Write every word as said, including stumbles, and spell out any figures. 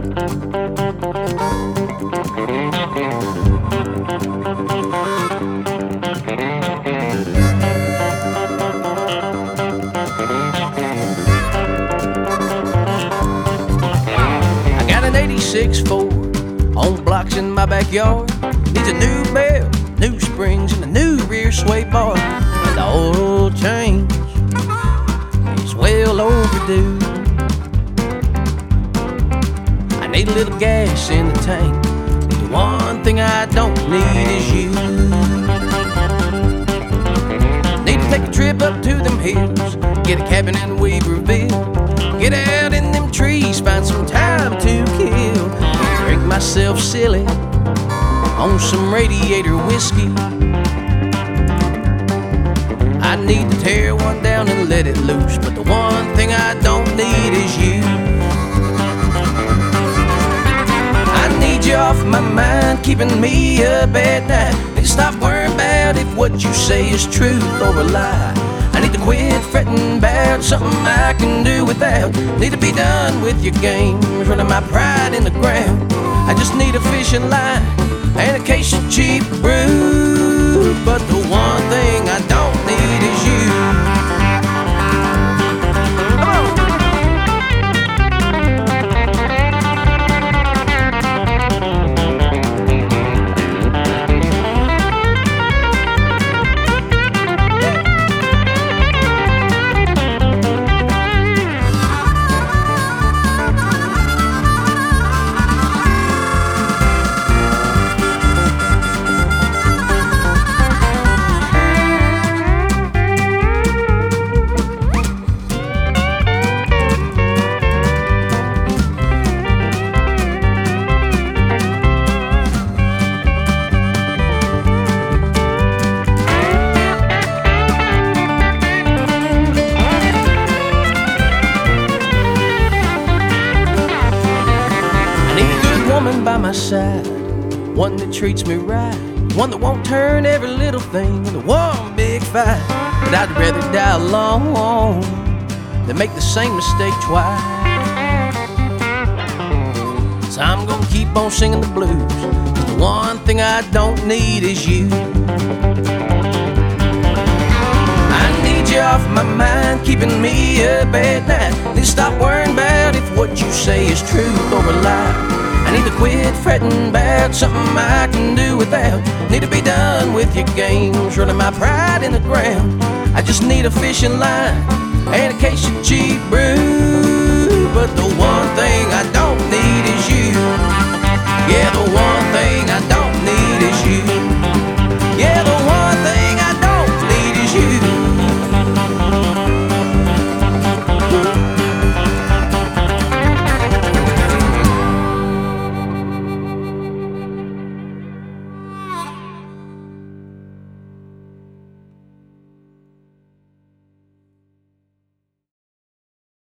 I got an eighty-six Ford on blocks in my backyard. Needs a new bell, new springs, and a new rear sway bar. And the oil change is well overdue. I need a little gas in the tank. The one thing I don't need is you. Need to take a trip up to them hills, get a cabin in Weaverville, get out in them trees, find some time to kill, drink myself silly on some Radiator whiskey. I need to tear one down and let it loose, but the one thing I don't need is you. I need you off my mind, keeping me up at night. Need to stop worrying about if what you say is truth or a lie. I need to quit fretting about something I can do without. Need to be done with your games, running my pride in the ground. I just need a fishing line and a case of cheap brew, but the one thing I don't need is you. By my side, one that treats me right, one that won't turn every little thing into one big fight. But I'd rather die alone than make the same mistake twice. So I'm gonna keep on singing the blues, but the one thing I don't need is you. I need you off my mind, keeping me up at night. Need to stop worrying about if what you say is truth or a lie. I need to quit fretting about something I can do without. Need to be done with your games, running my pride in the ground. I just need a fishing line and a case of cheap brew, but the one thing